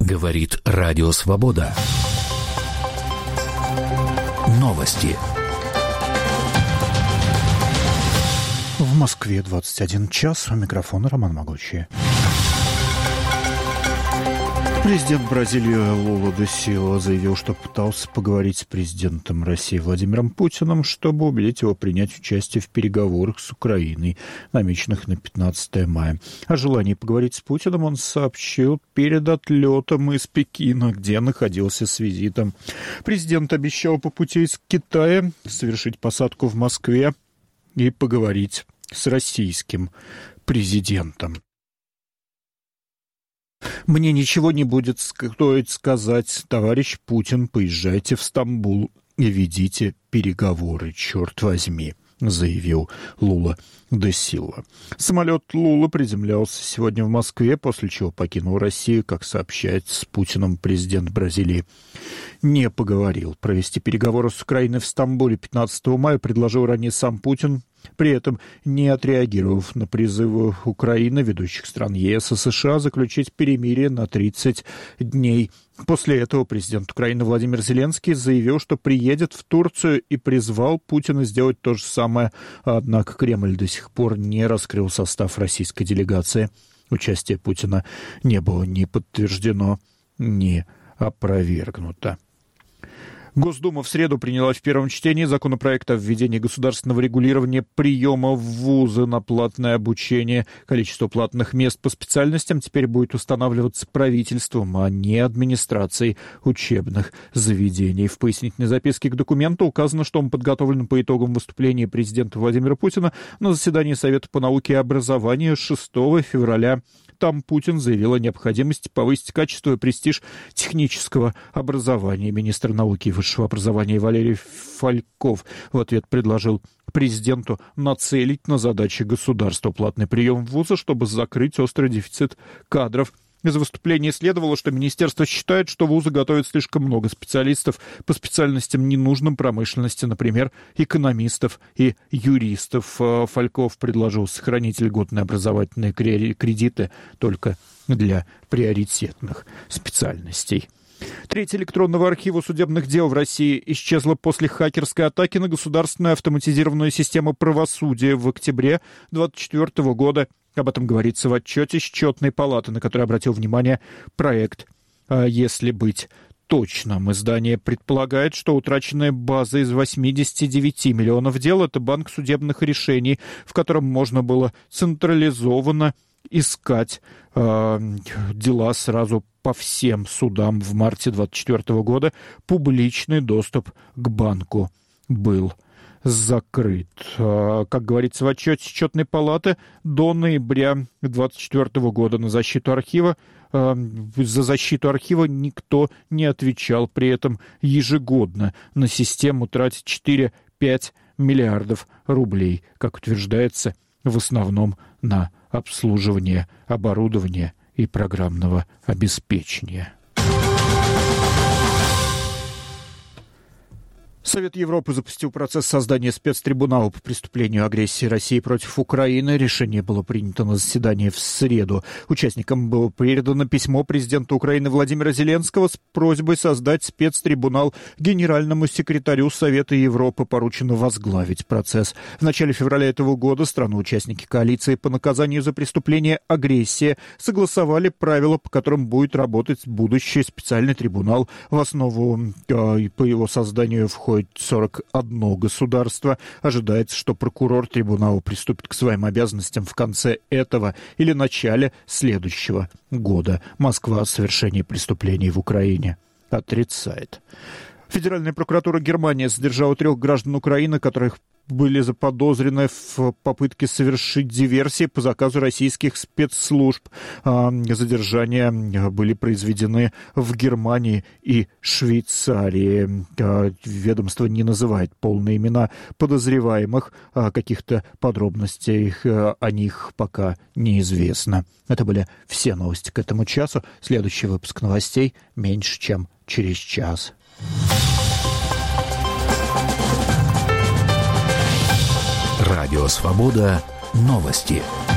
Говорит Радио Свобода. Новости. В Москве 21 час. У микрофона Роман Могучий. Президент Бразилии Лула де Силва заявил, что пытался поговорить с президентом России Владимиром Путиным, чтобы убедить его принять участие в переговорах с Украиной, намеченных на 15 мая. О желании поговорить с Путиным он сообщил перед отлетом из Пекина, где находился с визитом. Президент обещал по пути из Китая совершить посадку в Москве и поговорить с российским президентом. «Мне ничего не будет стоить сказать, товарищ Путин, поезжайте в Стамбул и ведите переговоры, черт возьми», заявил Лула де Силва. Самолет Лулы приземлялся сегодня в Москве, после чего покинул Россию, как сообщает с Путиным президент Бразилии. Не поговорил. Провести переговоры с Украиной в Стамбуле 15 мая предложил ранее сам Путин, при этом не отреагировав на призывы Украины, ведущих стран ЕС и США, заключить перемирие на 30 дней. После этого президент Украины Владимир Зеленский заявил, что приедет в Турцию, и призвал Путина сделать то же самое. Однако Кремль до сих пор не раскрыл состав российской делегации. Участие Путина не было ни подтверждено, ни опровергнуто. Госдума в среду приняла в первом чтении законопроект о введении государственного регулирования приема в вузы на платное обучение. Количество платных мест по специальностям теперь будет устанавливаться правительством, а не администрацией учебных заведений. В пояснительной записке к документу указано, что он подготовлен по итогам выступления президента Владимира Путина на заседании Совета по науке и образованию 6 февраля. Там Путин заявил о необходимости повысить качество и престиж технического образования. Министр науки и высшего образования Валерий Фальков в ответ предложил президенту нацелить на задачи государства платный прием в вузы, чтобы закрыть острый дефицит кадров. Из выступления следовало, что министерство считает, что вузы готовят слишком много специалистов по специальностям ненужным промышленности, например, экономистов и юристов. Фальков предложил сохранить льготные образовательные кредиты только для приоритетных специальностей. Треть электронного архива судебных дел в России исчезла после хакерской атаки на государственную автоматизированную систему правосудия в октябре 2024 года. Об этом говорится в отчете Счетной палаты, на который обратил внимание проект «Если быть точным». Издание предполагает, что утраченная база из 89 миллионов дел – это банк судебных решений, в котором можно было централизованно искать дела сразу по всем судам. В марте 2024 года публичный доступ к банку был закрыт. Как говорится в отчете Счетной палаты, до ноября 2024 года за защиту архива никто не отвечал. При этом ежегодно на систему тратят 4-5 миллиардов рублей, как утверждается, в основном на обслуживание оборудования и программного обеспечения. Совет Европы запустил процесс создания спецтрибунала по преступлению агрессии России против Украины. Решение было принято на заседании в среду. Участникам было передано письмо президента Украины Владимира Зеленского с просьбой создать спецтрибунал. Генеральному секретарю Совета Европы поручено возглавить процесс. В начале февраля этого года страны-участники коалиции по наказанию за преступление агрессии согласовали правила, по которым будет работать будущий специальный трибунал. В основу по его созданию входит 41 государство. Ожидается, что прокурор трибунала приступит к своим обязанностям в конце этого или начале следующего года. Москва о совершении преступлений в Украине отрицает. Федеральная прокуратура Германии задержала 3 граждан Украины, которых были заподозрены в попытке совершить диверсии по заказу российских спецслужб. Задержания были произведены в Германии и Швейцарии. Ведомство не называет полные имена подозреваемых. Каких-то подробностей о них пока неизвестно. Это были все новости к этому часу. Следующий выпуск новостей меньше, чем через час. Радио «Свобода». Новости.